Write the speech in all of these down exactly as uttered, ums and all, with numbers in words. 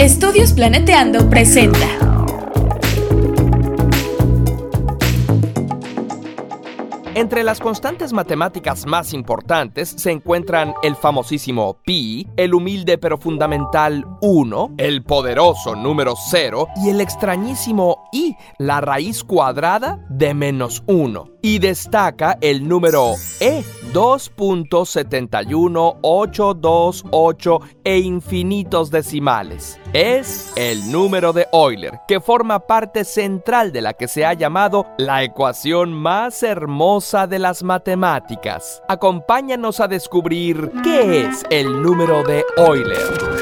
Estudios Planeteando presenta. Entre las constantes matemáticas más importantes se encuentran el famosísimo pi, el humilde pero fundamental uno, el poderoso número cero y el extrañísimo i, la raíz cuadrada de menos uno. Y destaca el número e, dos punto siete uno ocho dos ocho e infinitos decimales. Es el número de Euler, que forma parte central de la que se ha llamado la ecuación más hermosa de las matemáticas. Acompáñanos a descubrir qué es el número de Euler.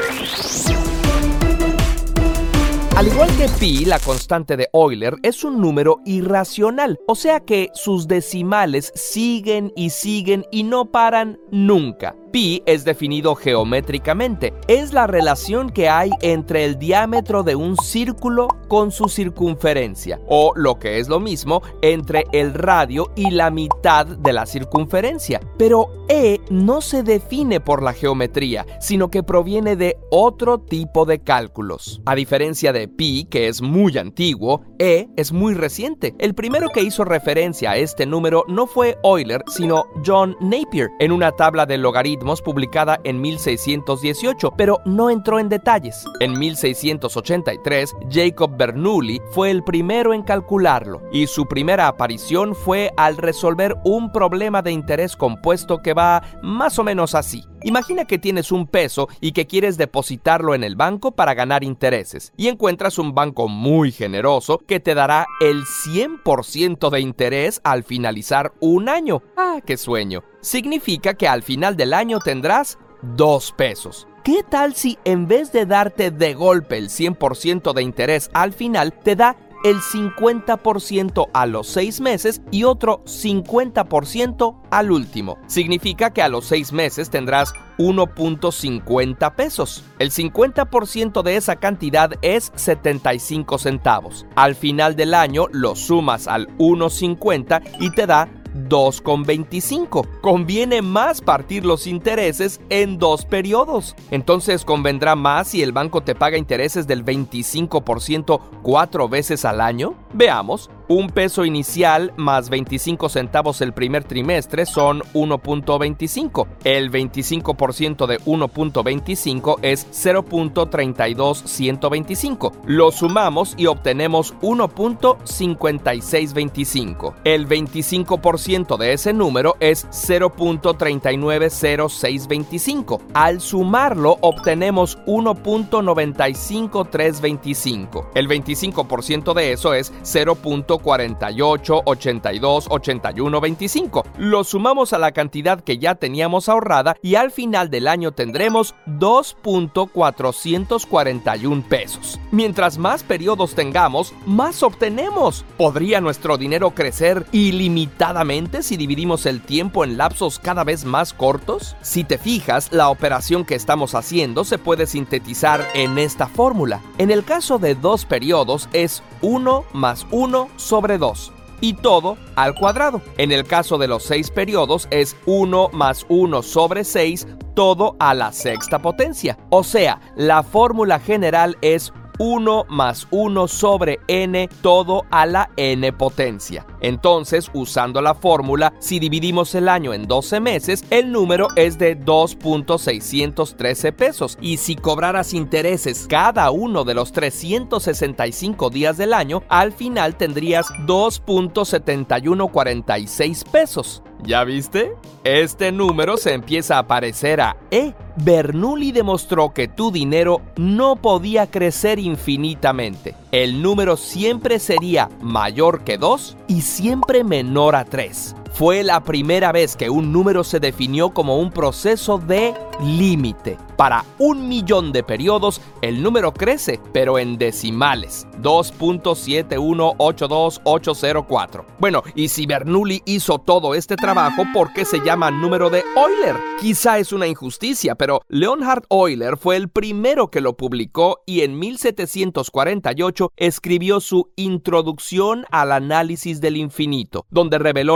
Al igual que pi, la constante de Euler es un número irracional, o sea que sus decimales siguen y siguen y no paran nunca. Pi es definido geométricamente. Es la relación que hay entre el diámetro de un círculo con su circunferencia, o lo que es lo mismo, entre el radio y la mitad de la circunferencia. Pero E no se define por la geometría, sino que proviene de otro tipo de cálculos. A diferencia de pi, que es muy antiguo, E es muy reciente. El primero que hizo referencia a este número no fue Euler, sino John Napier, en una tabla de logaritmos publicada en mil seiscientos dieciocho, pero no entró en detalles. En mil seiscientos ochenta y tres, Jacob Bernoulli fue el primero en calcularlo, y su primera aparición fue al resolver un problema de interés compuesto que va más o menos así. Imagina que tienes un peso y que quieres depositarlo en el banco para ganar intereses, y encuentras un banco muy generoso que te dará el cien por ciento de interés al finalizar un año. ¡Ah, qué sueño! Significa que al final del año tendrás dos pesos. ¿Qué tal si en vez de darte de golpe el cien por ciento de interés al final, te da el cincuenta por ciento a los seis meses y otro cincuenta por ciento al último? Significa que a los seis meses tendrás uno punto cincuenta pesos. El cincuenta por ciento de esa cantidad es setenta y cinco centavos. Al final del año lo sumas al uno punto cincuenta y te da dos punto veinticinco. Conviene más partir los intereses en dos periodos. Entonces, ¿convendrá más si el banco te paga intereses del veinticinco por ciento cuatro veces al año? Veamos. Un peso inicial más veinticinco centavos el primer trimestre son uno punto veinticinco. El veinticinco por ciento de uno punto veinticinco es cero punto treinta y dos ciento veinticinco. Lo sumamos y obtenemos uno punto cincuenta y seis veinticinco. El veinticinco por ciento de ese número es cero punto treinta y nueve cero seis veinticinco. Al sumarlo obtenemos uno punto noventa y cinco tres veinticinco. El veinticinco por ciento de eso es cero punto cuarenta y ocho ochenta y dos ochenta y uno veinticinco. Lo sumamos a la cantidad que ya teníamos ahorrada y al final del año tendremos dos punto cuatrocientos cuarenta y uno pesos. Mientras más periodos tengamos, más obtenemos. ¿Podría nuestro dinero crecer ilimitadamente si dividimos el tiempo en lapsos cada vez más cortos? Si te fijas, la operación que estamos haciendo se puede sintetizar en esta fórmula. En el caso de dos periodos es uno más uno sobre dos. Y todo al cuadrado. En el caso de los seis periodos es uno más uno sobre seis, todo a la sexta potencia. O sea, la fórmula general es uno más uno sobre n, todo a la n potencia. Entonces, usando la fórmula, si dividimos el año en doce meses, el número es de dos punto seiscientos trece pesos. Y si cobraras intereses cada uno de los trescientos sesenta y cinco días del año, al final tendrías dos punto setenta y uno cuarenta y seis pesos. ¿Ya viste? Este número se empieza a parecer a E. Bernoulli demostró que tu dinero no podía crecer infinitamente. El número siempre sería mayor que dos y siempre menor a tres. Fue la primera vez que un número se definió como un proceso de límite. Para un millón de periodos, el número crece, pero en decimales. dos punto siete uno ocho dos ocho cero cuatro. Bueno, y si Bernoulli hizo todo este trabajo, ¿por qué se llama número de Euler? Quizá es una injusticia, pero Leonhard Euler fue el primero que lo publicó y en mil setecientos cuarenta y ocho escribió su Introducción al análisis del infinito, donde reveló las diez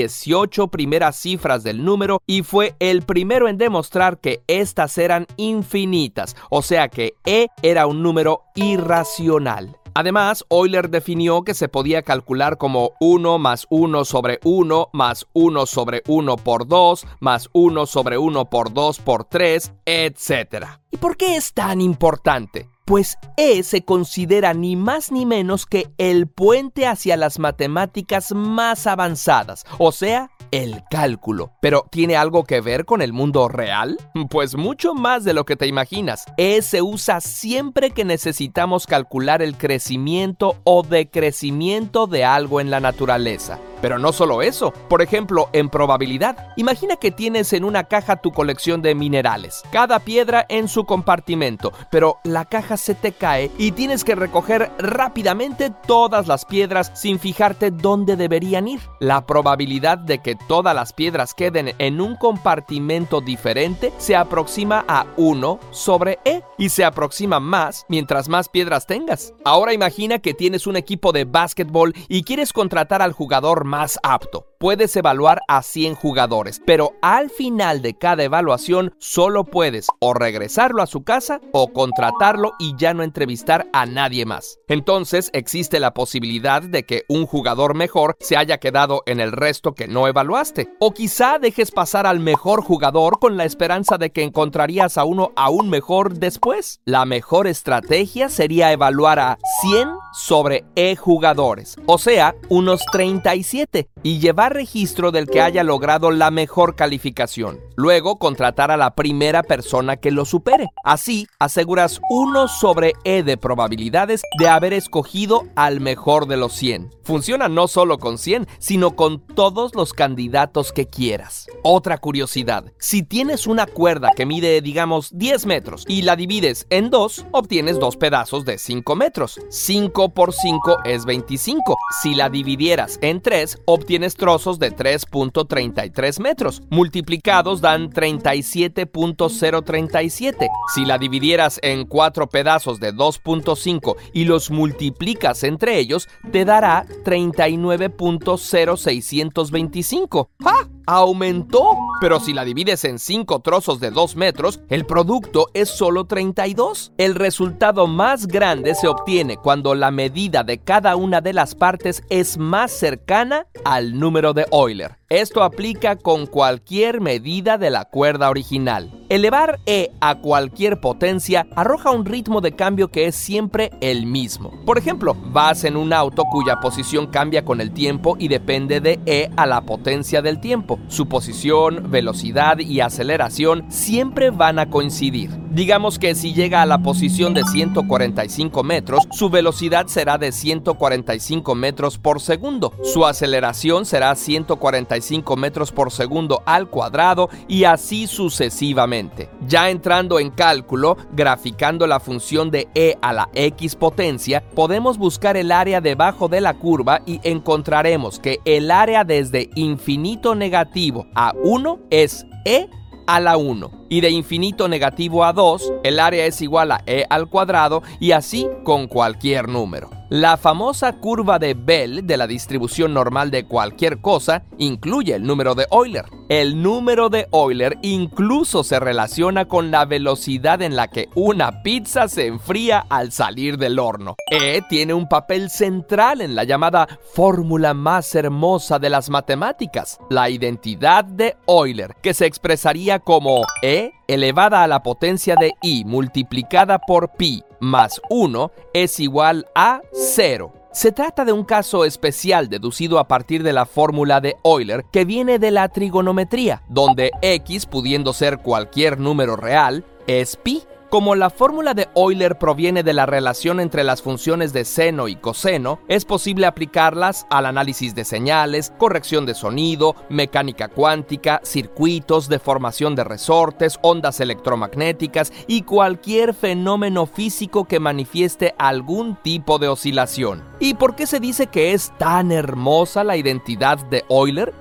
dieciocho primeras cifras del número y fue el primero en demostrar que estas eran infinitas, o sea que E era un número irracional. Además, Euler definió que se podía calcular como uno más uno sobre uno más uno sobre uno por dos más uno sobre uno por dos por tres, etcétera. ¿Y por qué es tan importante? Pues E se considera ni más ni menos que el puente hacia las matemáticas más avanzadas, o sea, el cálculo. ¿Pero tiene algo que ver con el mundo real? Pues mucho más de lo que te imaginas. E se usa siempre que necesitamos calcular el crecimiento o decrecimiento de algo en la naturaleza. Pero no solo eso, por ejemplo, en probabilidad. Imagina que tienes en una caja tu colección de minerales, cada piedra en su compartimento, pero la caja se te cae y tienes que recoger rápidamente todas las piedras sin fijarte dónde deberían ir. La probabilidad de que todas las piedras queden en un compartimento diferente se aproxima a uno sobre E y se aproxima más mientras más piedras tengas. Ahora imagina que tienes un equipo de básquetbol y quieres contratar al jugador más apto. Puedes evaluar a cien jugadores, pero al final de cada evaluación solo puedes o regresarlo a su casa o contratarlo y ya no entrevistar a nadie más. Entonces existe la posibilidad de que un jugador mejor se haya quedado en el resto que no evaluaste. O quizá dejes pasar al mejor jugador con la esperanza de que encontrarías a uno aún mejor después. La mejor estrategia sería evaluar a cien sobre E jugadores, o sea, unos treinta y siete, y llevar registro del que haya logrado la mejor calificación. Luego, contratar a la primera persona que lo supere. Así, aseguras uno sobre E de probabilidades de haber escogido al mejor de los cien. Funciona no solo con cien, sino con todos los candidatos que quieras. Otra curiosidad, si tienes una cuerda que mide, digamos, diez metros y la divides en dos, obtienes dos pedazos de cinco metros. cinco por cinco es veinticinco. Si la dividieras en tres, obtienes trozos de tres punto treinta y tres metros. Multiplicados dan treinta y siete punto cero treinta y siete. Si la dividieras en cuatro pedazos de dos punto cinco y los multiplicas entre ellos, te dará treinta y nueve punto cero seiscientos veinticinco. ¡Ah! ¡Aumentó! Pero si la divides en cinco trozos de dos metros, el producto es solo treinta y dos. El resultado más grande se obtiene cuando la medida de cada una de las partes es más cercana al número de Euler. Esto aplica con cualquier medida de la cuerda original. Elevar E a cualquier potencia arroja un ritmo de cambio que es siempre el mismo. Por ejemplo, vas en un auto cuya posición cambia con el tiempo y depende de E a la potencia del tiempo. Su posición, velocidad y aceleración siempre van a coincidir. Digamos que si llega a la posición de ciento cuarenta y cinco metros, su velocidad será de ciento cuarenta y cinco metros por segundo. Su aceleración será ciento cuarenta y cinco metros por segundo al cuadrado y así sucesivamente. Ya entrando en cálculo, graficando la función de E a la X potencia, podemos buscar el área debajo de la curva y encontraremos que el área desde infinito negativo a uno es E a la uno. Y de infinito negativo a dos, el área es igual a E al cuadrado y así con cualquier número. La famosa curva de Bell de la distribución normal de cualquier cosa incluye el número de Euler. El número de Euler incluso se relaciona con la velocidad en la que una pizza se enfría al salir del horno. E tiene un papel central en la llamada fórmula más hermosa de las matemáticas, la identidad de Euler, que se expresaría como E elevada a la potencia de I multiplicada por pi más uno es igual a cero. Se trata de un caso especial deducido a partir de la fórmula de Euler que viene de la trigonometría, donde X, pudiendo ser cualquier número real, es pi. Como la fórmula de Euler proviene de la relación entre las funciones de seno y coseno, es posible aplicarlas al análisis de señales, corrección de sonido, mecánica cuántica, circuitos, deformación de resortes, ondas electromagnéticas y cualquier fenómeno físico que manifieste algún tipo de oscilación. ¿Y por qué se dice que es tan hermosa la identidad de Euler?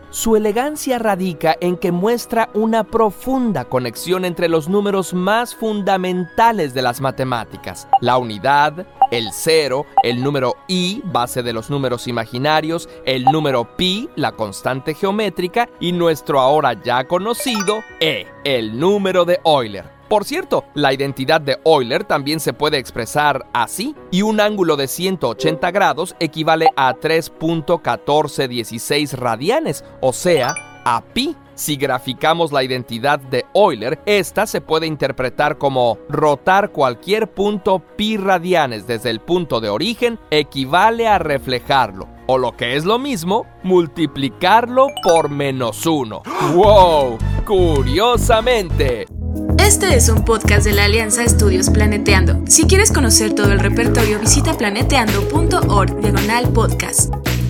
Su elegancia radica en que muestra una profunda conexión entre los números más fundamentales de las matemáticas: la unidad, el cero, el número i, base de los números imaginarios, el número pi, la constante geométrica, y nuestro ahora ya conocido e, el número de Euler. Por cierto, la identidad de Euler también se puede expresar así, y un ángulo de ciento ochenta grados equivale a tres punto uno cuatro uno seis radianes, o sea, a pi. Si graficamos la identidad de Euler, esta se puede interpretar como rotar cualquier punto pi radianes desde el punto de origen equivale a reflejarlo, o lo que es lo mismo, multiplicarlo por menos uno. ¡Wow! ¡Curiosamente! Este es un podcast de la Alianza Estudios Planeteando. Si quieres conocer todo el repertorio, visita planeteando punto org diagonal podcast.